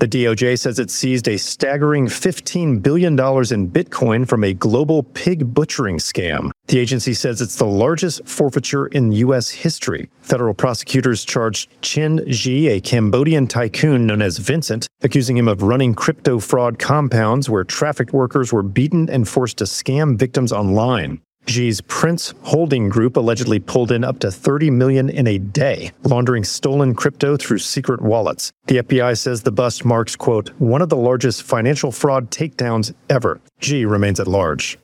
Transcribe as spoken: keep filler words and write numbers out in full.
The D O J says it seized a staggering fifteen billion dollars in Bitcoin from a global pig butchering scam. The agency says it's the largest forfeiture in U S history. Federal prosecutors charged Chen Ji, a Cambodian tycoon known as Vincent, accusing him of running crypto fraud compounds where trafficked workers were beaten and forced to scam victims online. Xi's Prince Holding Group allegedly pulled in up to thirty million dollars in a day, laundering stolen crypto through secret wallets. The F B I says the bust marks, quote, one of the largest financial fraud takedowns ever. Xi remains at large.